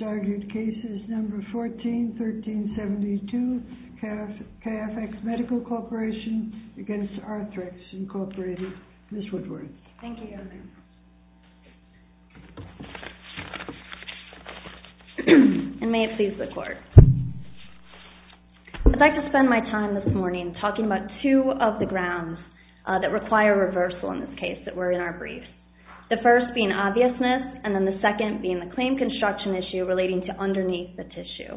argued cases number 14-1372, KFX Medical Corporation against Arthrex Incorporated. Ms. Woodward. Thank you, Your Honor. And may it please the Court. I'd like to spend my time this morning talking about two of the grounds that require reversal in this case that were in our briefs. The first being obviousness, and then the second being the claim construction issue relating to underneath the tissue.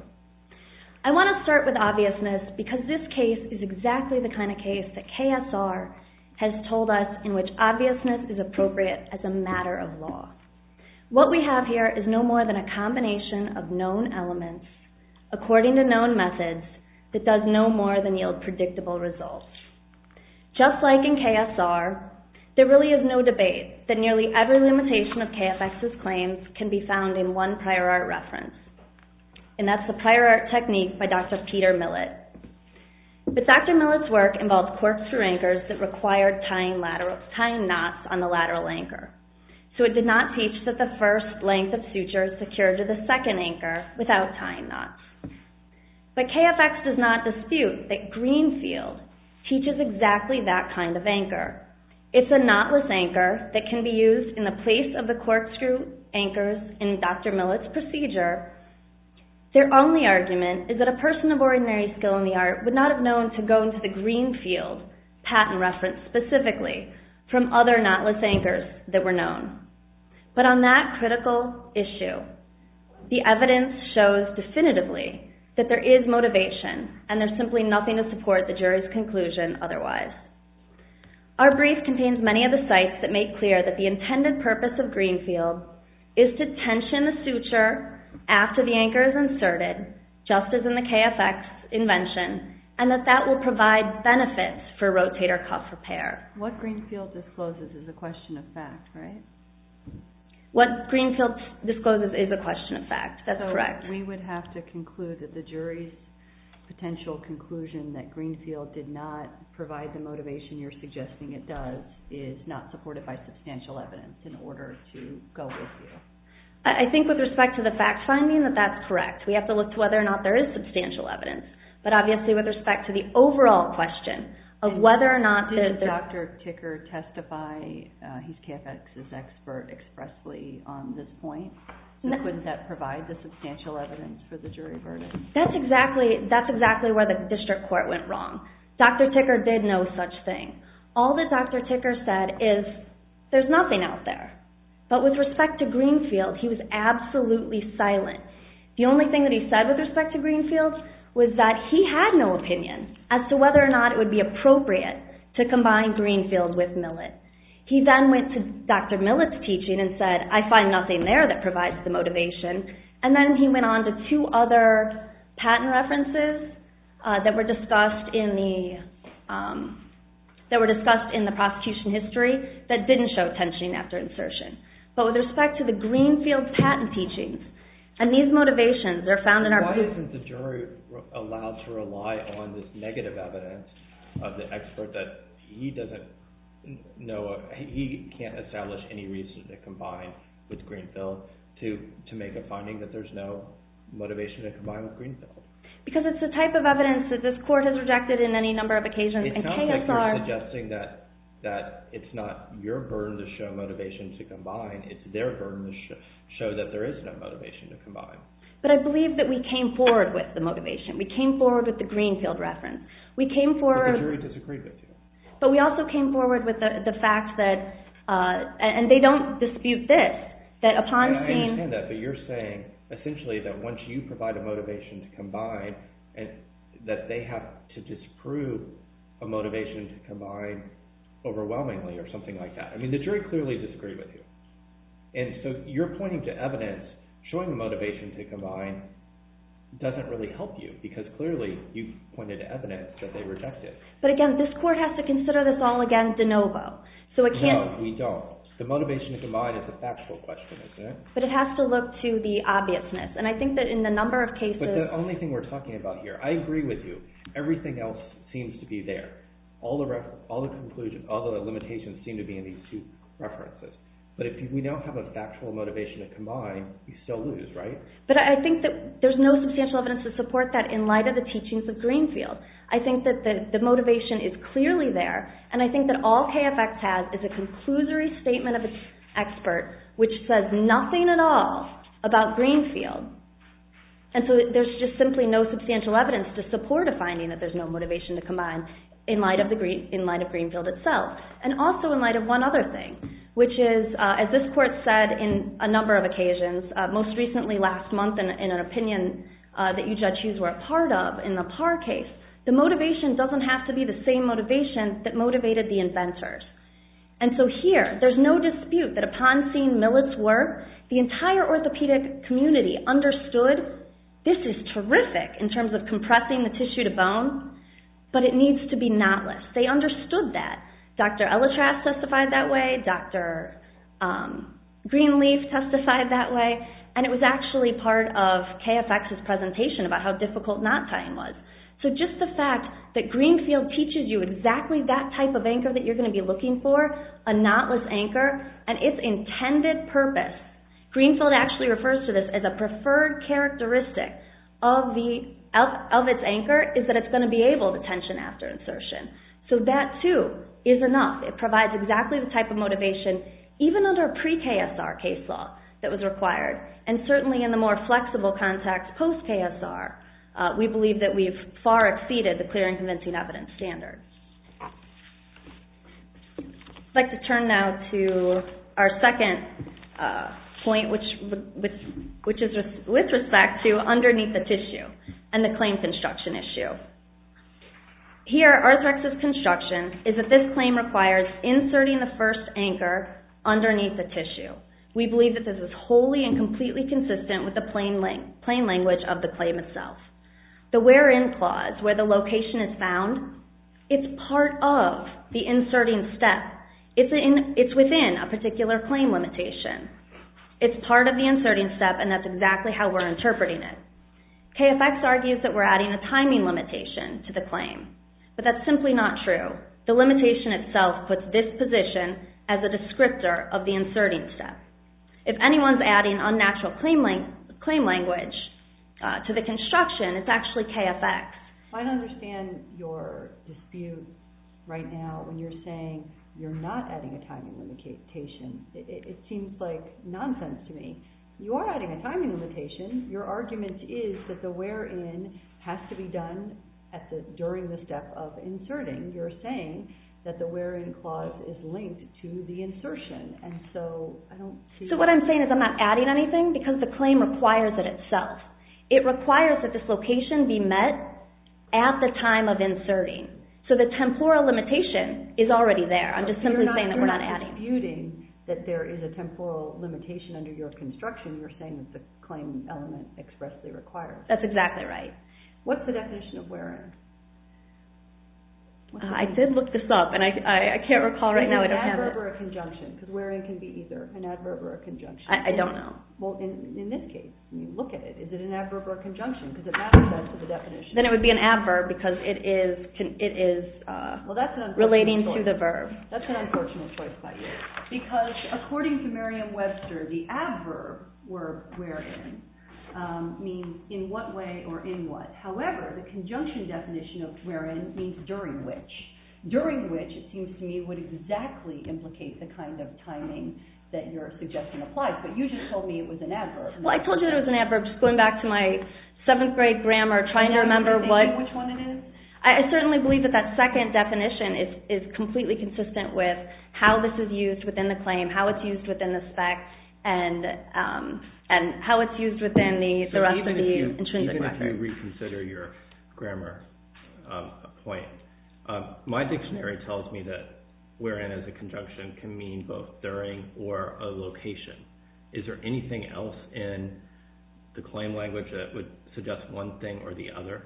I want to start with obviousness because this case is exactly the kind of case that KSR has told us in which obviousness is appropriate as a matter of law. What we have here is no more than a combination of known elements, according to known methods, that does no more than yield predictable results. Just like in KSR, there really is no debate that nearly every limitation of KFX's claims can be found in one prior art reference, and that's the prior art technique by Dr. Peter Millett. But Dr. Millett's work involved corkscrew anchors that required tying knots on the lateral anchor. So it did not teach that the first length of suture is secured to the second anchor without tying knots. But KFX does not dispute that Greenfield teaches exactly that kind of anchor. It's a knotless anchor that can be used in the place of the corkscrew anchors in Dr. Millett's procedure. Their only argument is that a person of ordinary skill in the art would not have known to go into the Greenfield patent reference specifically from other knotless anchors that were known. But on that critical issue, the evidence shows definitively that there is motivation, and there's simply nothing to support the jury's conclusion otherwise. Our brief contains many of the sites that make clear that the intended purpose of Greenfield is to tension the suture after the anchor is inserted, just as in the KFX invention, and that will provide benefits for rotator cuff repair. What Greenfield discloses is a question of fact, right? What Greenfield discloses is a question of fact. That's correct. We would have to conclude that the jury's potential conclusion that Greenfield did not provide the motivation you're suggesting it does is not supported by substantial evidence in order to go with you. I think with respect to the fact finding that's correct. We have to look to whether or not there is substantial evidence. But obviously with respect to the overall question of whether or not... Did Dr. Ticker testify, he's KFX's expert, expressly on this point? So couldn't that provide the substantial evidence for the jury verdict? That's exactly where the district court went wrong. Dr. Ticker did no such thing. All that Dr. Ticker said is, there's nothing out there. But with respect to Greenfield, he was absolutely silent. The only thing that he said with respect to Greenfield was that he had no opinion as to whether or not it would be appropriate to combine Greenfield with Millett. He then went to Dr. Millett's teaching and said, I find nothing there that provides the motivation. And then he went on to two other patent references that were discussed in the prosecution history that didn't show tensioning after insertion. But with respect to the Greenfield patent teachings, and these motivations are found in our... Why isn't the jury allowed to rely on this negative evidence of the expert that he doesn't know, he can't establish any reason to combine with Greenfield to make a finding that there's no motivation to combine with Greenfield? Because it's the type of evidence that this court has rejected in any number of occasions. It sounds like you're suggesting that it's not your burden to show motivation to combine, it's their burden to show that there is no motivation to combine. But I believe that we came forward with the motivation. We came forward with the Greenfield reference. We came forward... But the jury disagreed with you. But we also came forward with the fact that, and they don't dispute this, that upon seeing... I understand that, but you're saying essentially that once you provide a motivation to combine, and that they have to disprove a motivation to combine overwhelmingly or something like that. I mean, the jury clearly disagreed with you. And so you're pointing to evidence showing the motivation to combine doesn't really help you, because clearly you've pointed to evidence that they rejected. But again, this court has to consider this all again de novo. So it can't... No, we don't. The motivation to combine is a factual question, isn't it? But it has to look to the obviousness. And I think that in the number of cases... But the only thing we're talking about here, I agree with you. Everything else seems to be there. All the limitations seem to be in these two references. But if we don't have a factual motivation to combine, you still lose, right? But I think that there's no substantial evidence to support that in light of the teachings of Greenfield. I think that the motivation is clearly there, and I think that all KFX has is a conclusory statement of its expert which says nothing at all about Greenfield. And so there's just simply no substantial evidence to support a finding that there's no motivation to combine in light of Greenfield itself. And also in light of one other thing, which is, as this court said in a number of occasions, most recently last month in an opinion that you, Judge Hughes, were a part of in the Parr case, the motivation doesn't have to be the same motivation that motivated the inventors. And so here, there's no dispute that upon seeing Millett's work, the entire orthopedic community understood this is terrific in terms of compressing the tissue to bone, but it needs to be knotless. They understood that. Dr. Elitras testified that way, Dr. Greenleaf testified that way, and it was actually part of KFX's presentation about how difficult knot tying was. So just the fact that Greenfield teaches you exactly that type of anchor that you're going to be looking for, a knotless anchor, and its intended purpose, Greenfield actually refers to this as a preferred characteristic of its anchor, is that it's going to be able to tension after insertion. So that too is enough. It provides exactly the type of motivation, even under a pre-KSR case law, that was required. And certainly in the more flexible context post-KSR, we believe that we've far exceeded the clear and convincing evidence standard. I'd like to turn now to our second point, which is with respect to underneath the tissue and the claim construction issue. Here, Arthrex's construction is that this claim requires inserting the first anchor underneath the tissue. We believe that this is wholly and completely consistent with the plain language of the claim itself. The where-in clause, where the location is found, it's part of the inserting step. It's within a particular claim limitation. It's part of the inserting step, and that's exactly how we're interpreting it. KFX argues that we're adding a timing limitation to the claim, but that's simply not true. The limitation itself puts this position as a descriptor of the inserting step. If anyone's adding unnatural claim language to the construction, it's actually KFX. I don't understand your dispute right now when you're saying you're not adding a timing limitation. It seems like nonsense to me. You are adding a timing limitation. Your argument is that the where-in has to be done during the step of inserting. You're saying that the where-in clause is linked to the insertion, and so I don't see... So what I'm saying is I'm not adding anything because the claim requires it itself. It requires that this location be met at the time of inserting. So the temporal limitation is already there. I'm just simply saying that we're not adding. You're not disputing that there is a temporal limitation under your construction. You're saying that the claim element expressly requires. That's exactly right. What's the definition of where-in? I did look this up, and I can't recall right now. I don't have it. Is it an adverb or a conjunction? Because where-in can be either an adverb or a conjunction. I don't know. Well, in this case, look at it. Is it an adverb or a conjunction? Because it matters as to the definition. Then it would be an adverb because it is that's an relating choice. to the verb. That's an unfortunate choice by you. Because according to Merriam-Webster, the adverb where-in means in what way or in what. However, the conjunction definition of wherein means during which. During which, it seems to me, would exactly implicate the kind of timing that your suggestion applies. But you just told me it was an adverb. Well, I told you that it was an adverb, just going back to my 7th grade grammar, trying to remember which one it is? I certainly believe that second definition is completely consistent with how this is used within the claim, how it's used within the spec, and how it's used within the rest of the intrinsic record. Even if you reconsider your grammar point, my dictionary tells me that wherein as a conjunction can mean both during or a location. Is there anything else in the claim language that would suggest one thing or the other?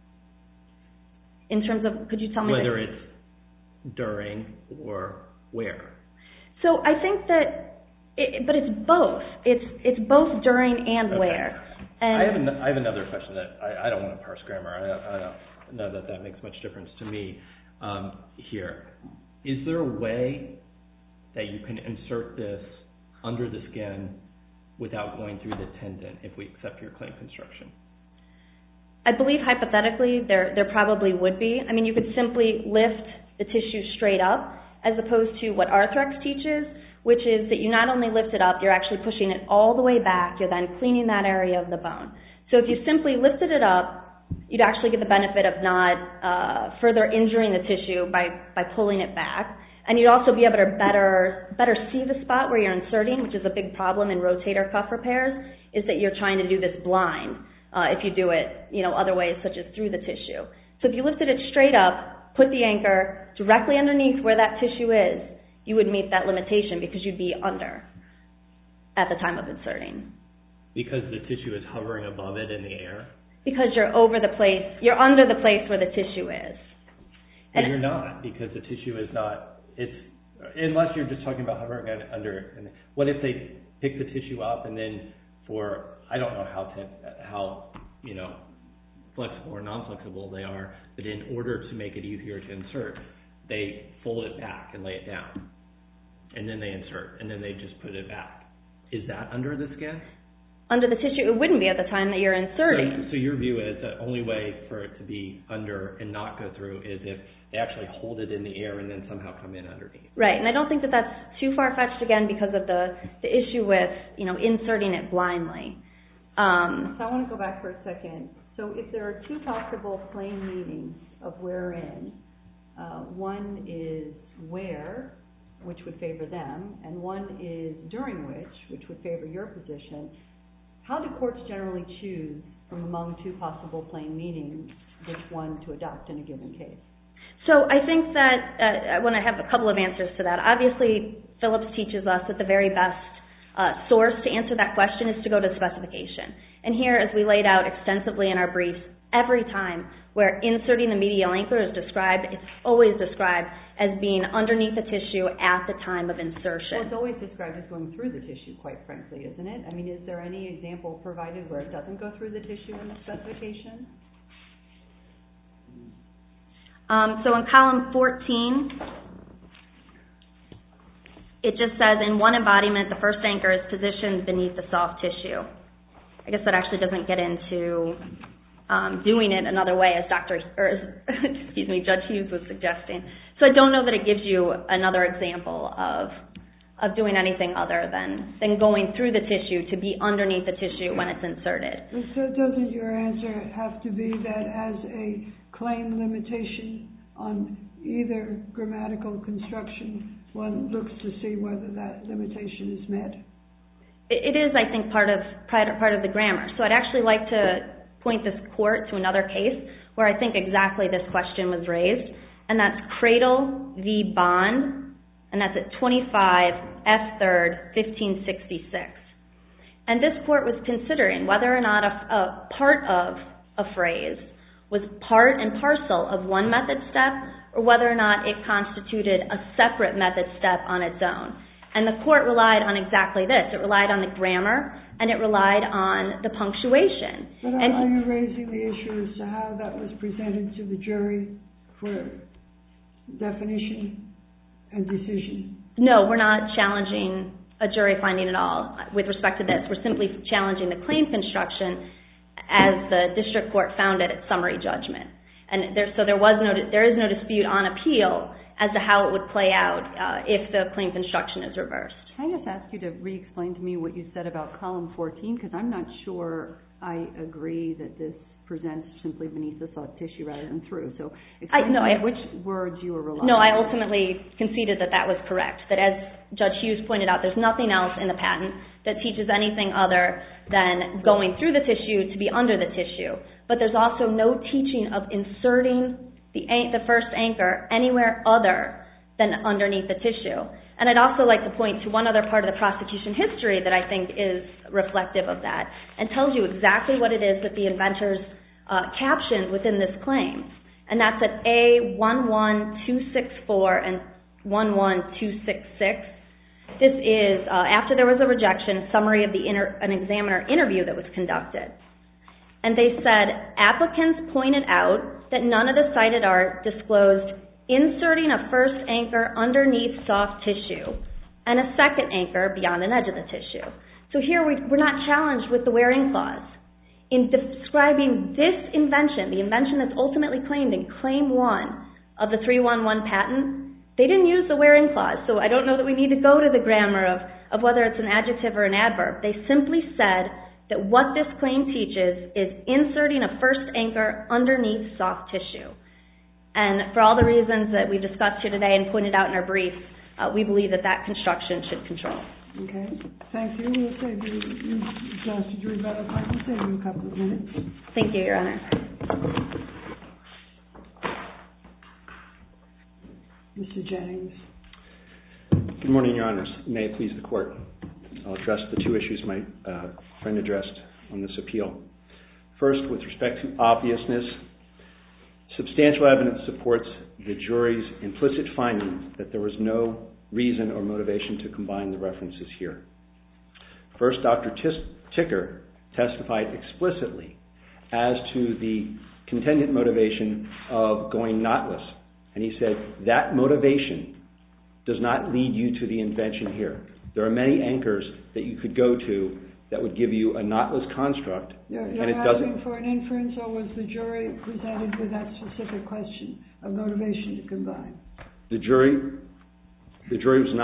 In terms of, could you tell me whether it's during or where? So I think that but it's both. It's both during and where. And I have another question that I don't want to parse grammar. I don't know that makes much difference to me here. Is there a way that you can insert this under the skin without going through the tendon if we accept your claim construction? I believe hypothetically there probably would be. I mean, you could simply lift the tissue straight up as opposed to what Arthrex teaches, which is that you not only lift it up, you're actually pushing it all the way back. You're then cleaning that area of the bone. So if you simply lifted it up, you'd actually get the benefit of not further injuring the tissue by pulling it back. And you'd also be able to better see the spot where you're inserting, which is a big problem in rotator cuff repairs, is that you're trying to do this blind if you do it, other ways such as through the tissue. So if you lifted it straight up, put the anchor directly underneath where that tissue is, you would meet that limitation because you'd be under at the time of inserting. Because the tissue is hovering above it in the air? Because you're under the place where the tissue is. But you're not, because the tissue is not, unless you're just talking about hovering under. What if they pick the tissue up and then I don't know how flexible or non-flexible they are, but in order to make it easier to insert, they fold it back and lay it down. And then they insert, and then they just put it back. Is that under the skin? Under the tissue, it wouldn't be at the time that you're inserting. So your view is the only way for it to be under and not go through is if they actually hold it in the air and then somehow come in underneath. Right, and I don't think that that's too far-fetched, again, because of the issue with, inserting it blindly. So I want to go back for a second. So if there are two possible plain meanings of wherein, one is where, which would favor them, and one is during which would favor your position, how do courts generally choose from among two possible plain meanings which one to adopt in a given case? So I think that I want to have a couple of answers to that. Obviously, Phillips teaches us that the very best source to answer that question is to go to the specification. And here, as we laid out extensively in our briefs, every time where inserting the medial anchor is described, it's always described as being underneath the tissue at the time of insertion. Well, it's always described as going through the tissue, quite frankly, isn't it? I mean, is there any example provided where it doesn't go through the tissue in the specification? So in column 14, it just says, in one embodiment, the first anchor is positioned beneath the soft tissue. I guess that actually doesn't get into doing it another way, as Judge Hughes was suggesting. So I don't know that it gives you another example of doing anything other than going through the tissue to be underneath the tissue when it's inserted. So doesn't your answer have to be that as a claim limitation on either grammatical construction, one looks to see whether that limitation is met? It is, I think, part of the grammar. So I'd actually like to point this court to another case where I think exactly this question was raised, and that's Cradle v. Bond, and that's at 25 F. 3rd, 1566. And this court was considering whether or not a part of a phrase was part and parcel of one method step, or whether or not it constituted a separate method step on its own. And the court relied on exactly this. It relied on the grammar, and it relied on the punctuation. But are you raising the issue as to how that was presented to the jury for definition and decision? No, we're not challenging a jury finding at all with respect to this. We're simply challenging the claim construction as the district court found it at summary judgment. And there is no dispute on appeal as to how it would play out if the claim construction is reversed. Can I just ask you to re-explain to me what you said about column 14? Because I'm not sure I agree that this presents simply beneath the soft tissue rather than through. So explain to me which words you were relying on. No, I ultimately conceded that was correct. That as Judge Hughes pointed out, there's nothing else in the patent that teaches anything other than going through the tissue to be under the tissue. But there's also no teaching of inserting the first anchor anywhere other than underneath the tissue. And I'd also like to point to one other part of the prosecution history that I think is reflective of that and tells you exactly what it is that the inventors captioned within this claim. And that's at A11264 and 11266. This is, after there was a rejection, a summary of an examiner interview that was conducted. And they said, applicants pointed out that none of the cited art disclosed inserting a first anchor underneath soft tissue and a second anchor beyond an edge of the tissue. So here we're not challenged with the wear-in clause. In describing this invention, the invention that's ultimately claimed in Claim 1 of the 311 patent, they didn't use the wear-in clause, so I don't know that we need to go to the grammar of whether it's an adjective or an adverb. They simply said that what this claim teaches is inserting a first anchor underneath soft tissue. And for all the reasons that we discussed here today and pointed out in our brief, we believe that construction should control. Okay, thank you. We'll save you, you've exhausted your rebuttal time. We'll save you a couple of minutes. Thank you, Your Honor. Mr. Jennings. Good morning, Your Honors. May it please the Court. I'll address the two issues my friend addressed on this appeal. First, with respect to obviousness, substantial evidence supports the jury's implicit finding that there was no reason or motivation to combine the references here. First, Dr. Ticker testified explicitly as to the contingent motivation of going knotless. And he said that motivation does not lead you to the invention here. There are many anchors that you could go to that would give you a knotless construct. You're and it asking for an inference, or was the jury presented with that specific question of motivation to combine? The jury was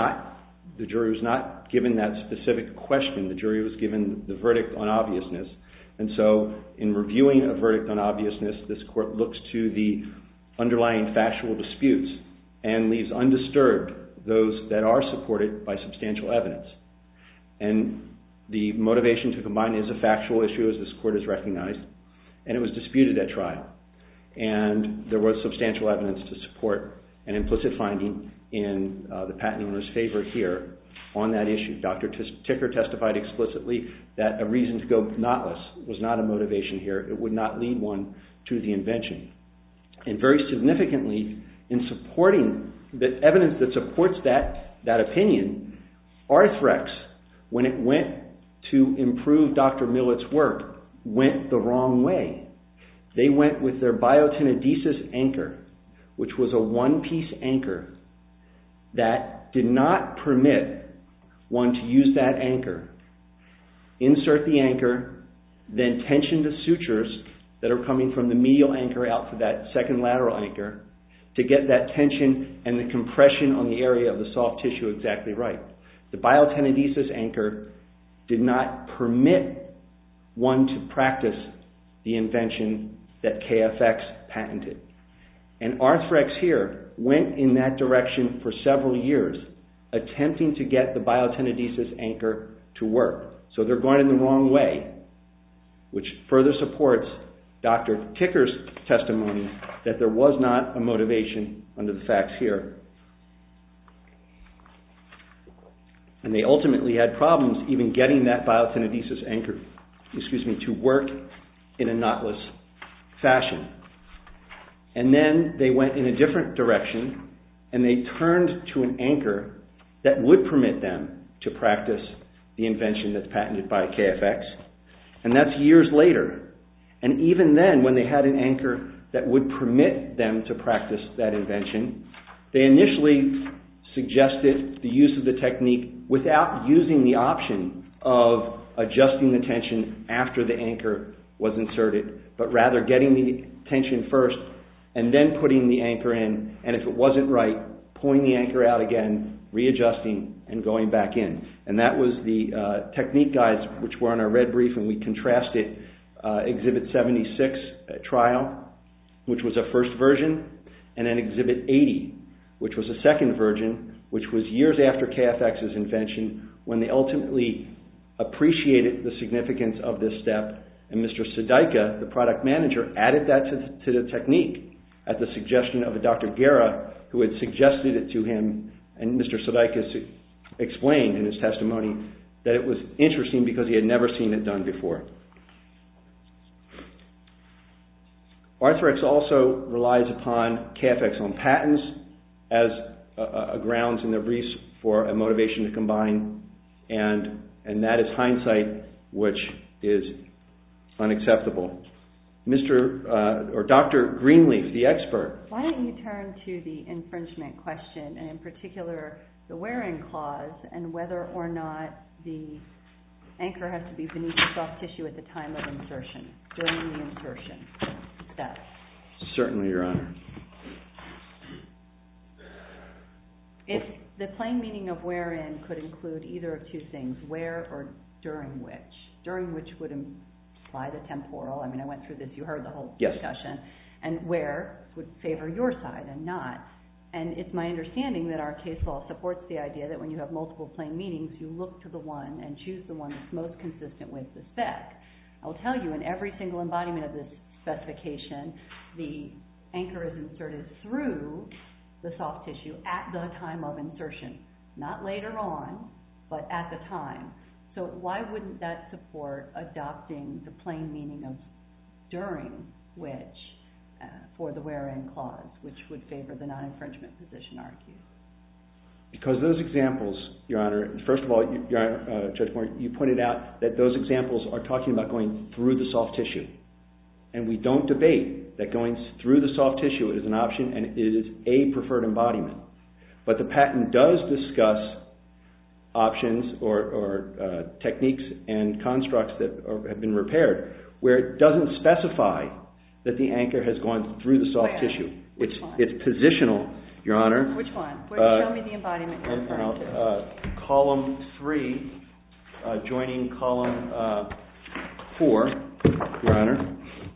not given that specific question. The jury was given the verdict on obviousness. And so in reviewing a verdict on obviousness, this Court looks to the underlying factual disputes and leaves undisturbed those that are supported by substantial evidence. And the motivation to combine is a factual issue, as this Court has recognized, and it was disputed at trial. And there was substantial evidence to support an implicit finding in the patent owner's favor here on that issue. Dr. Ticker testified explicitly that a reason to go knotless was not a motivation here. It would not lead one to the invention. And very significantly, in supporting the evidence that supports that opinion, Arthrex, when it went to improve Dr. Millett's work, went the wrong way. They went with their biotinadesic anchor, which was a one-piece anchor that did not permit one to use that anchor, insert the anchor, then tension the sutures that are coming from the medial anchor out to that second lateral anchor to get that tension and the compression on the area of the soft tissue exactly right. The biotinadesic anchor did not permit one to practice the invention that KFX patented. And Arthrex here went in that direction for several years, attempting to get the biotinadesic anchor to work. So they're going in the wrong way, which further supports Dr. Ticker's testimony that there was not a motivation under the facts here. And they ultimately had problems even getting that biotinadesic anchor, to work in a knotless fashion. And then they went in a different direction and they turned to an anchor that would permit them to practice the invention that's patented by KFX. And that's years later. And even then, when they had an anchor that would permit them to practice that invention, they initially suggested the use of the technique without using the option of adjusting the tension after the anchor was inserted, but rather getting the tension first and then putting the anchor in, and if it wasn't right, pulling the anchor out again, readjusting, and going back in. And that was the technique guides, which were on our red brief, and we contrasted Exhibit 76 at trial, which was a first version, and then Exhibit 80, which was a second version, which was years after KFX's invention, when they ultimately appreciated the significance of this step, and Mr. Sudaika, the product manager, added that to the technique at the suggestion of a Dr. Guerra, who had suggested it to him, and Mr. Sudaika explained in his testimony that it was interesting because he had never seen it done before. Arthrex also relies upon KFX on patents as a grounds in their briefs for a motivation to combine, and that is hindsight, which is unacceptable. Dr. Greenleaf, the expert. Why don't you turn to the infringement question, and in particular the wear-in clause and whether or not the anchor has to be beneath the soft tissue at the time of insertion, during the insertion step. Certainly, Your Honor. If the plain meaning of wear-in could include either of two things, where or during which would imply the temporal. I mean, I went through this, you heard the whole discussion. And where would favor your side and not. And it's my understanding that our case law supports the idea that when you have multiple plain meanings, you look to the one and choose the one that's most consistent with the spec. I'll tell you, in every single embodiment of this specification, the anchor is inserted through the soft tissue at the time of insertion. Not later on, but at the time. So why wouldn't that support adopting the plain meaning of during which for the wear-in clause, which would favor the non-infringement position argued? Because those examples, Your Honor, first of all, Your Honor, Judge Moore, you pointed out that those examples are talking about going through the soft tissue. And we don't debate that going through the soft tissue is an option and it is a preferred embodiment. But the patent does discuss options or techniques and constructs that have been repaired where it doesn't specify that the anchor has gone through the soft tissue. Which one? It's positional, Your Honor. Which one? Show me the embodiment you're referring to. Column 3, joining column 4, Your Honor.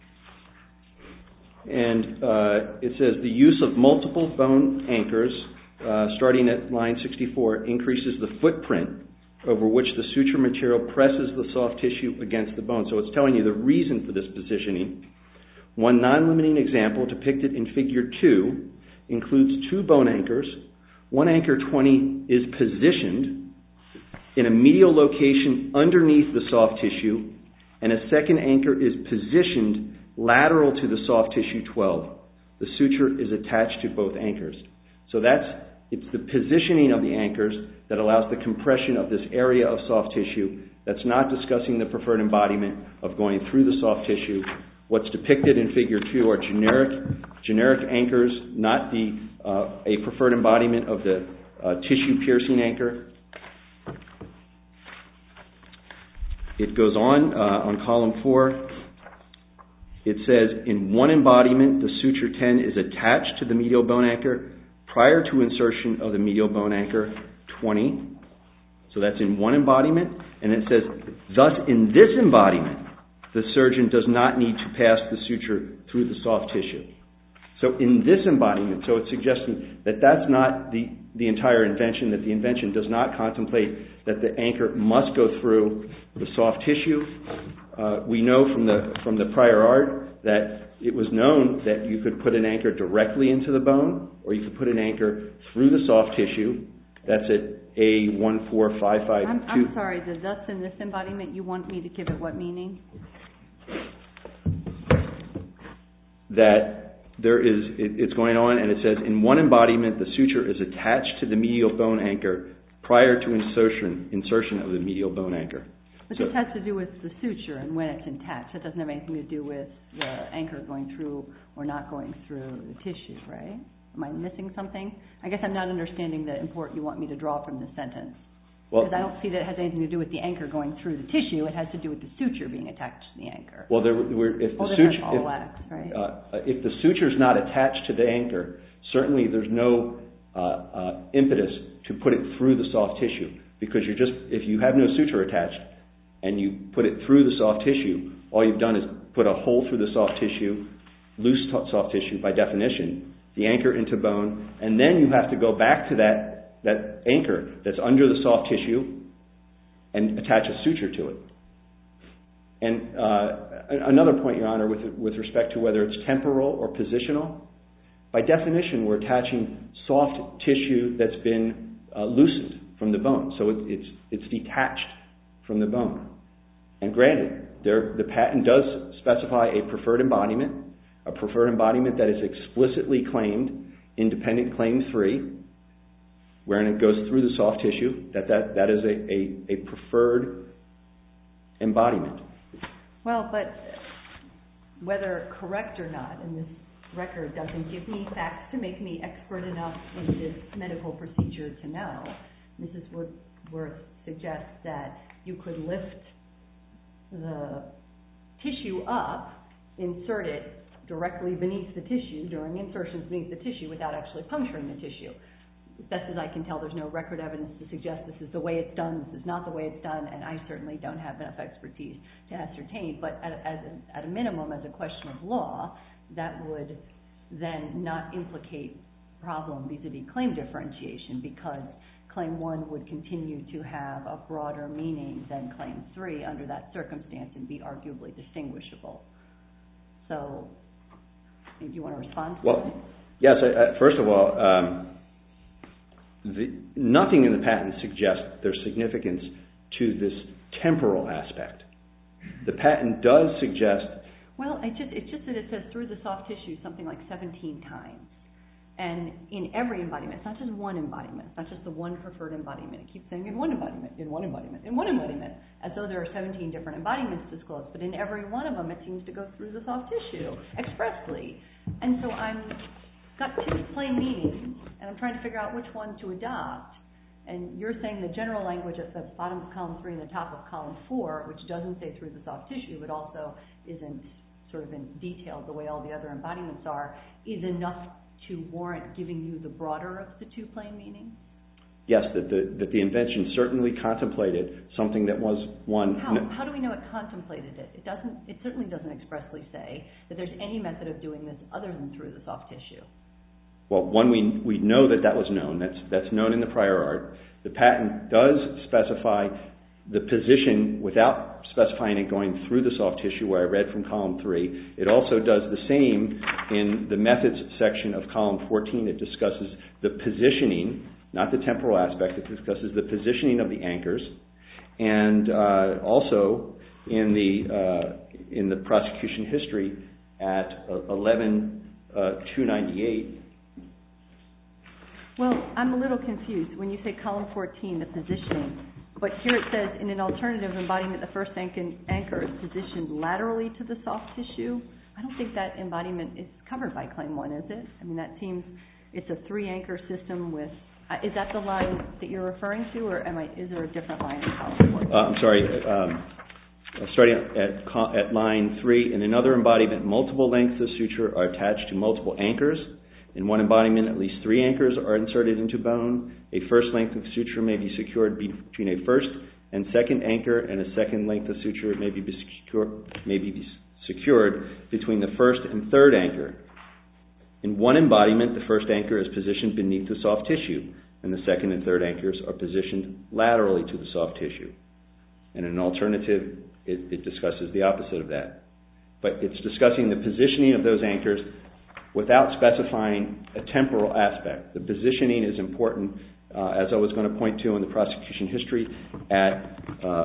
And it says the use of multiple bone anchors, starting at line 64, increases the footprint over which the suture material presses the soft tissue against the bone. So it's telling you the reason for this positioning. One non-limiting example depicted in figure 2 includes two bone anchors. One anchor 20 is positioned in a medial location underneath the soft tissue, and a second anchor is positioned lateral to the soft tissue 12. The suture is attached to both anchors. So it's the positioning of the anchors that allows the compression of this area of soft tissue. That's not discussing the preferred embodiment of going through the soft tissue. What's depicted in figure 2 are generic anchors, not a preferred embodiment of the tissue piercing anchor. It goes on column 4. It says, in one embodiment, the suture 10 is attached to the medial bone anchor prior to insertion of the medial bone anchor 20. So that's in one embodiment. And it says, thus in this embodiment, the surgeon does not need to pass the suture through the soft tissue. So in this embodiment, so it's suggesting that that's not the entire invention, that the invention does not contemplate that the anchor must go through the soft tissue. We know from the prior art that it was known that you could put an anchor directly into the bone, or you could put an anchor through the soft tissue. That's at A14552. I'm sorry, the thus in this embodiment, you want me to give it what meaning? That it's going on, and it says, in one embodiment, the suture is attached to the medial bone anchor prior to insertion of the medial bone anchor. But this has to do with the suture and when it's attached. It doesn't have anything to do with the anchor going through or not going through the tissue, right? Am I missing something? I guess I'm not understanding the import you want me to draw from this sentence. Because I don't see that it has anything to do with the anchor going through the tissue. It has to do with the suture being attached to the anchor. Well, if the suture is not attached to the anchor, certainly there's no impetus to put it through the soft tissue. Because if you have no suture attached and you put it through the soft tissue, all you've done is put a hole through the soft tissue, loose soft tissue by definition, the anchor into bone, and then you have to go back to that anchor that's under the soft tissue and attach a suture to it. And another point, Your Honor, with respect to whether it's temporal or positional, by definition we're attaching soft tissue that's been loosened from the bone. So it's detached from the bone. And granted, the patent does specify a preferred embodiment that is explicitly claimed in Dependent Claim 3, wherein it goes through the soft tissue, that is a preferred embodiment. Well, but whether correct or not in this record doesn't give me facts to make me expert enough in this medical procedure to know. Mrs. Woodworth suggests that you could lift the tissue up, insert it directly beneath the tissue, during insertions beneath the tissue, without actually puncturing the tissue. As best as I can tell, there's no record evidence to suggest this is the way it's done, this is not the way it's done, and I certainly don't have enough expertise to ascertain. But at a minimum, as a question of law, that would then not implicate problem vis-a-vis claim differentiation, because Claim 1 would continue to have a broader meaning than Claim 3 under that circumstance and be arguably distinguishable. So, do you want to respond to that? Well, yes. First of all, nothing in the patent suggests there's significance to this temporal aspect. The patent does suggest... Well, it's just that it says through the soft tissue something like 17 times. And in every embodiment, it's not just one embodiment, it's not just the one preferred embodiment. It keeps saying in one embodiment, in one embodiment, in one embodiment, as though there are 17 different embodiments disclosed. But in every one of them, it seems to go through the soft tissue expressly. And so I've got two plain meanings, and I'm trying to figure out which one to adopt. And you're saying the general language at the bottom of column 3 and the top of column 4, which doesn't say through the soft tissue, but also isn't sort of in detail the way all the other embodiments are, is enough to warrant giving you the broader of the two plain meanings? Yes, that the invention certainly contemplated something that was one... How do we know it contemplated it? It certainly doesn't expressly say that there's any method of doing this other than through the soft tissue. Well, one, we know that was known. That's known in the prior art. The patent does specify the position without specifying it going through the soft tissue, where I read from column 3. It also does the same in the methods section of column 14. It discusses the positioning, not the temporal aspect. It discusses the positioning of the anchors. And also in the prosecution history at 11-298. Well, I'm a little confused when you say column 14, the positioning. But here it says, in an alternative embodiment, the first anchor is positioned laterally to the soft tissue. I don't think that embodiment is covered by Claim 1, is it? I mean, that seems, it's a 3-anchor system with... is that the line that you're referring to, or is there a different line in column 14? I'm sorry. Starting at line 3, in another embodiment, multiple lengths of suture are attached to multiple anchors. In one embodiment, at least 3 anchors are inserted into bone. A first length of suture may be secured between a first and second anchor, and a second length of suture may be secured between the first and third anchor. In one embodiment, the first anchor is positioned beneath the soft tissue, and the second and third anchors are positioned laterally to the soft tissue. And in an alternative, it discusses the opposite of that. But it's discussing the positioning of those anchors without specifying a temporal aspect. The positioning is important, as I was going to point to in the prosecution history. At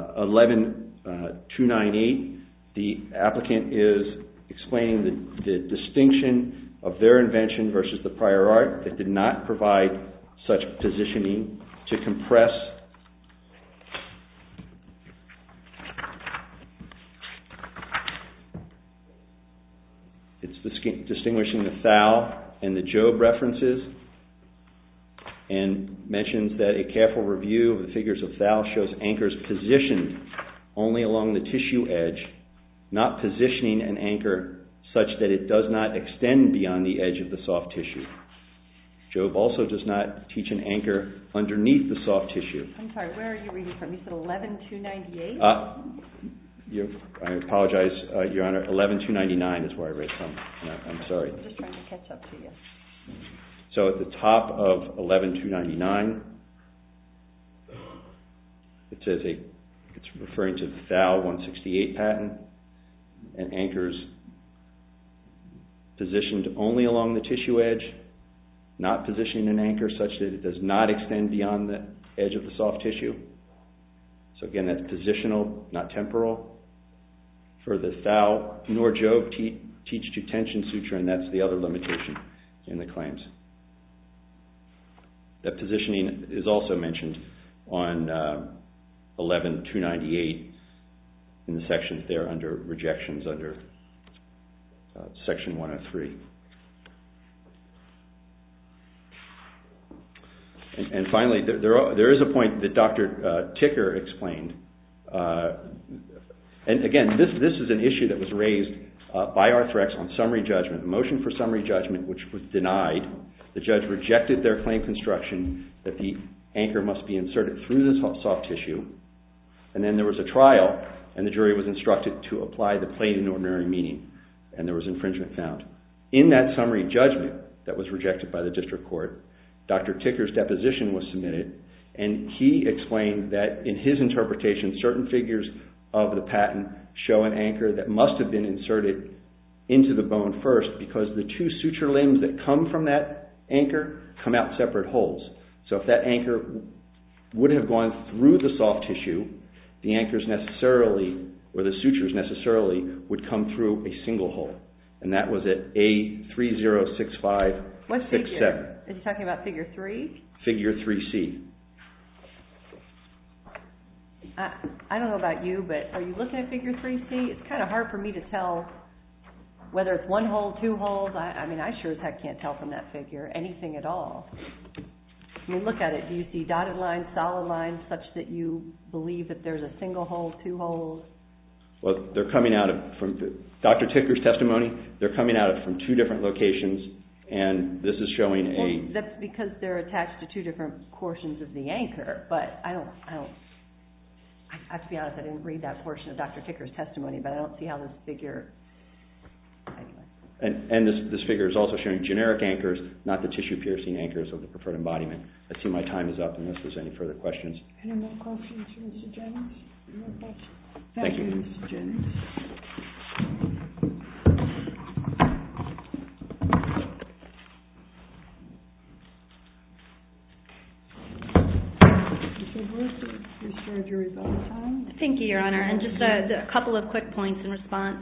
11-298, the applicant is explaining the distinction of their invention versus the prior art that did not provide such positioning to compress distinguishing the Thal and the Job references, and mentions that a careful review of the figures of Thal shows anchors positioned only along the tissue edge, not positioning an anchor such that it does not extend beyond the edge of the soft tissue. Job also does not teach an anchor underneath the soft tissue. I'm sorry, where are you reading from? You said 11-298? I apologize, Your Honor. 11-299 is where I read from. I'm sorry. I'm just trying to catch up to you. So at the top of 11-299, it says it's referring to the Thal 168 patent, and anchors positioned only along the tissue edge, not positioning an anchor such that it does not extend beyond the edge of the soft tissue. So again, that's positional, not temporal. For the Thal nor Job teach to tension suture, and that's the other limitation in the claims. That positioning is also mentioned on 11-298 in the sections there under rejections under section 103. And finally, there is a point that Dr. Ticker explained. And again, this is an issue that was raised by Arthrex on summary judgment, a motion for summary judgment which was denied. The judge rejected their claim construction that the anchor must be inserted through the soft tissue. And then there was a trial, and the jury was instructed to apply the plain and ordinary meaning, and there was infringement found. In that summary judgment that was rejected by the district court, Dr. Ticker's deposition was submitted, and he explained that in his interpretation, certain figures of the patent show an anchor that must have been inserted into the bone first because the two suture limbs that come from that anchor come out separate holes. So if that anchor would have gone through the soft tissue, the anchors necessarily, or the sutures necessarily, would come through a single hole. And that was at A306567. What figure? Is he talking about figure 3? Figure 3C. I don't know about you, but are you looking at figure 3C? It's kind of hard for me to tell whether it's one hole, two holes. I mean, I sure as heck can't tell from that figure anything at all. I mean, look at it. Do you see dotted lines, solid lines, such that you believe that there's a single hole, two holes? Well, they're coming out from Dr. Ticker's testimony. They're coming out from two different locations, and this is showing That's because they're attached to two different portions of the anchor. But I have to be honest, I didn't read that portion of Dr. Ticker's testimony, but I don't see how this figure. Anyway. And this figure is also showing generic anchors, not the tissue-piercing anchors of the preferred embodiment. I see my time is up unless there's any further questions. Any more questions for Mr. Jennings? No questions. Thank you, Mr. Jennings. Mr. Bruce, you started your rebuttal time. Thank you, Your Honor. And just a couple of quick points in response.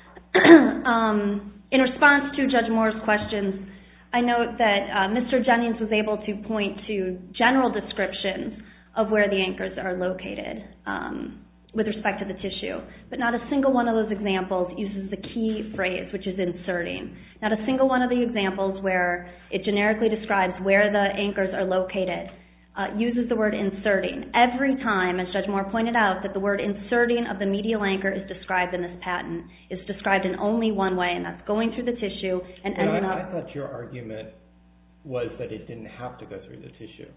In response to Judge Moore's questions, I note that Mr. Jennings was able to point to general descriptions of where the anchors are located with respect to the tissue, but not a single one of those examples uses the key phrase, which is inserting. Not a single one of the examples where it generically describes where the anchors are located uses the word inserting. Every time, as Judge Moore pointed out, that the word inserting of the medial anchor is described in this patent, is described in only one way, and that's going through the tissue and ending up... I thought your argument was that it didn't have to go through the tissue.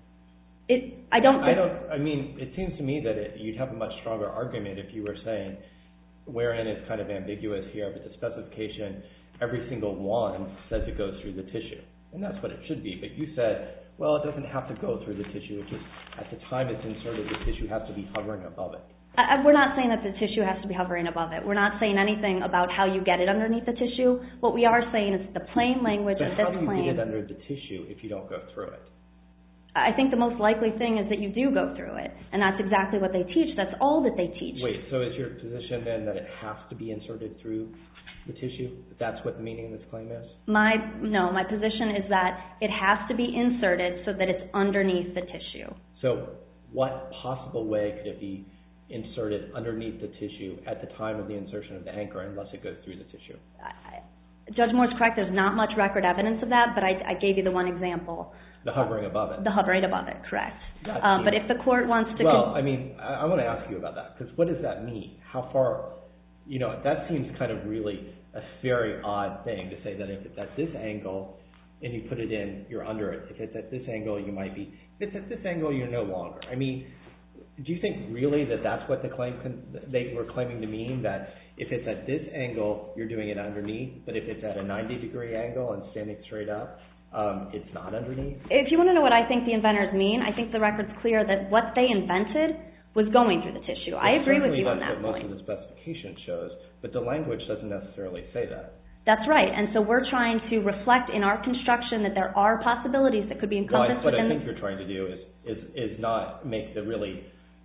I mean, it seems to me that you'd have a much stronger argument if you were saying wherein it's kind of ambiguous here, but the specification, every single one says it goes through the tissue, and that's what it should be. But you said, well, it doesn't have to go through the tissue. It just, at the time it's inserted, the tissue has to be hovering above it. We're not saying that the tissue has to be hovering above it. We're not saying anything about how you get it underneath the tissue. What we are saying is the plain language of this claim... But how do you get it under the tissue if you don't go through it? I think the most likely thing is that you do go through it, and that's exactly what they teach. That's all that they teach. Wait, so is your position then that it has to be inserted through the tissue? That's what the meaning of this claim is? My position is that it has to be inserted so that it's underneath the tissue. So what possible way could it be inserted underneath the tissue at the time of the insertion of the anchor unless it goes through the tissue? Judge Moore's correct. There's not much record evidence of that, but I gave you the one example. The hovering above it. The hovering above it, correct. But if the court wants to... Well, I mean, I want to ask you about that, because what does that mean? How far... You know, that seems kind of really a very odd thing to say that if it's at this angle and you put it in, you're under it. If it's at this angle, you might be... If it's at this angle, you're no longer. I mean, do you think really that that's what they were claiming to mean, that if it's at this angle, you're doing it underneath, but if it's at a 90-degree angle and standing straight up, it's not underneath? If you want to know what I think the inventors mean, I think the record's clear that what they invented was going through the tissue. I agree with you on that point. That's what most of the specification shows, but the language doesn't necessarily say that. That's right, and so we're trying to reflect in our construction that there are possibilities that could be encompassed within... What I think you're trying to do is not make the really...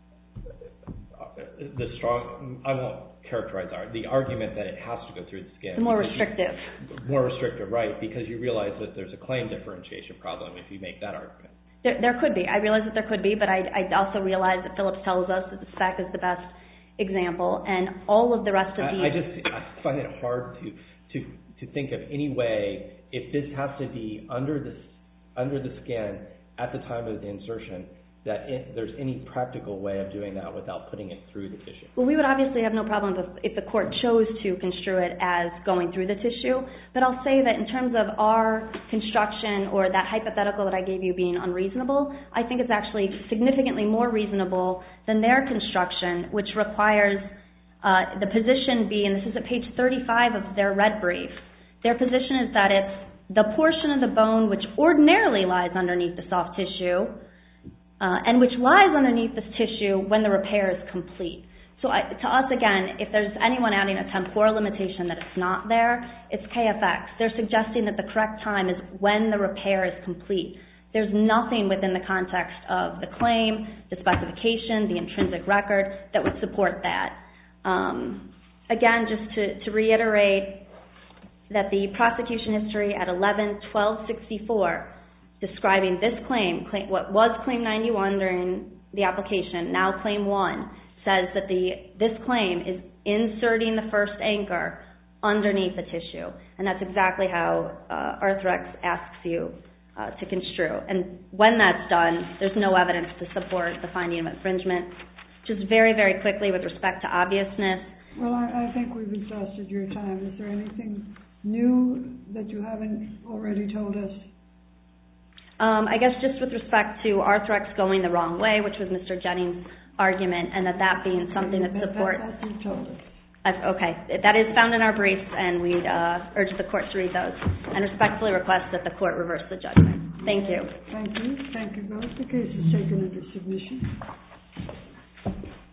the strong... I won't characterize the argument that it has to go through the skin. More restrictive. More restrictive, right, because you realize that there's a claim differentiation problem if you make that argument. There could be. I realize that there could be, but I also realize that Phillips tells us that the spec is the best example, and all of the rest of these... I find it hard to think of any way, if this has to be under the skin at the time of the insertion, that there's any practical way of doing that without putting it through the tissue. Well, we would obviously have no problem if the court chose to construe it as going through the tissue, but I'll say that in terms of our construction or that hypothetical that I gave you being unreasonable, I think it's actually significantly more reasonable than their construction, which requires the position be, and this is at page 35 of their red brief, their position is that it's the portion of the bone which ordinarily lies underneath the soft tissue and which lies underneath this tissue when the repair is complete. So to us, again, if there's anyone adding a temporal limitation that it's not there, it's KFX. They're suggesting that the correct time is when the repair is complete. There's nothing within the context of the claim, the specification, the intrinsic record that would support that. Again, just to reiterate that the prosecution history at 11/12/64 describing this claim, what was Claim 91 during the application, now Claim 1, says that this claim is inserting the first anchor underneath the tissue. And that's exactly how Arthrex asks you to construe. And when that's done, there's no evidence to support the finding of infringement. Just very, very quickly with respect to obviousness. Well, I think we've exhausted your time. Is there anything new that you haven't already told us? I guess just with respect to Arthrex going the wrong way, which was Mr. Jennings' argument, and that being something that supports... That's what you told us. Okay, that is found in our briefs, and we'd urge the court to read those, and respectfully request that the court reverse the judgment. Thank you. Thank you. Thank you both. The case is taken under submission.